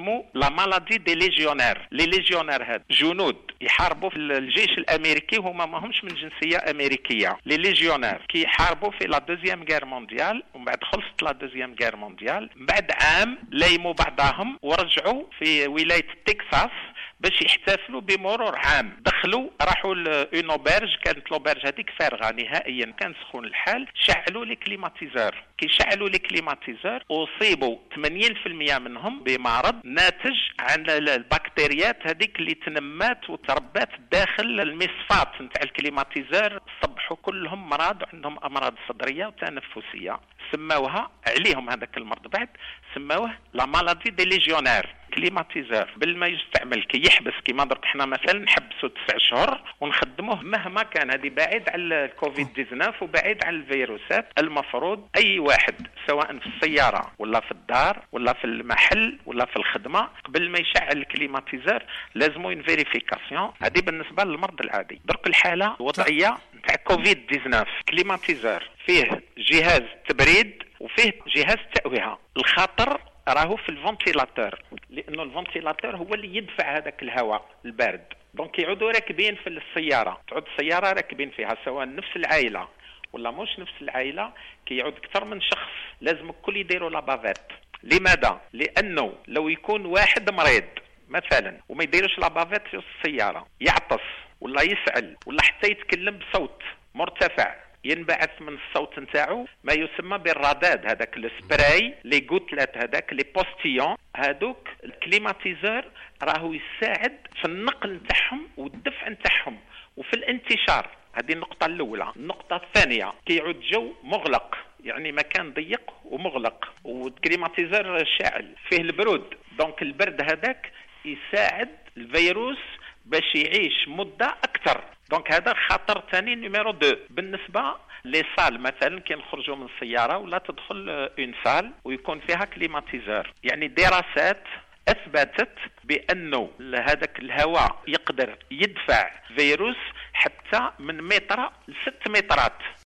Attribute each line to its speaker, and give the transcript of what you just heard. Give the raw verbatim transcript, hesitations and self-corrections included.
Speaker 1: يسموا لا مالادي دي ليجيونير. لي ليجيونير هاد جنود يحاربوا في الجيش الامريكي، هما ما همش من جنسيه امريكيه. لي ليجيونير كي يحاربوا في لا دوزيام غير مونديال، ومن بعد خلصت لا دوزيام غير مونديال، من بعد عام ليموا بعضهم ورجعوا في ولايه تكساس باش يحتفلوا بمرور عام. دخلوا راحوا لأون اوبرج، كانت لوبرج هذيك فارغه نهائيا، كان سخون الحال، شعلوا لي كليماتيزور. كي شعلوا لي كليماتيزور اصيبوا ثمانين بالمئة منهم بمرض ناتج عن البكتيريات هذيك اللي تنمات وتربات داخل المصفات نتاع الكليماتيزور، صبحوا كلهم مرض وعندهم امراض صدريه وتنفسيه. سموها عليهم هذاك المرض بعد سموه لا مالادي دي ليجيونير. كليماتيزور بالما يستعمل كي يحبس، كيما درك حنا مثلا نحبسوا تسع شهور ونخدموه مهما كان، هذه بعيد على الكوفيد تسعة عشر وبعيد على الفيروسات. المفروض اي واحد سواء في السياره ولا في الدار ولا في المحل ولا في الخدمه قبل ما يشعل الكليماتيزور لازمو اون فيريفيكاسيون. هذه بالنسبه للمرض العادي. درك الحاله الوضعيه نتاع كوفيد تسعة عشر، كليماتيزور فيه جهاز تبريد وفيه جهاز تأوية. الخطر راهو في الفنتيلاتور، لانه الفنتيلاتور هو اللي يدفع هذاك الهواء البارد. دونك يعودوا راكبين في السياره، تعود السياره راكبين فيها سواء نفس العائله ولا مش نفس العائله، كي يعود اكثر من شخص لازم الكل يديروا لابافيت. لماذا؟ لانه لو يكون واحد مريض مثلا وما يديروش لابافيت في السياره، يعطس ولا يسعل ولا حتى يتكلم بصوت مرتفع، ينبعث من الصوت نتاعو ما يسمى بالرذاذ، هذاك السبراي لي غوتلات هذاك لي بوستيون هذوك. الكليماتيزور راهو يساعد في النقل نتاعهم والدفع نتاعهم وفي الانتشار. هذه النقطة الأولى. النقطة الثانية كي يعود جو مغلق، يعني مكان ضيق ومغلق، والكليماتيزور شاعل فيه البرود، دونك البرد هذاك يساعد الفيروس باش يعيش مدة أكثر. دونك هذا خطر ثاني نيميرو دو. بالنسبة لي سال مثلا كي نخرجوا من السيارة ولا تدخل اون سال ويكون فيها كليماتيزور، يعني دراسات اثبتت بانه هذاك الهواء يقدر يدفع فيروس حتى من متر لست مترات.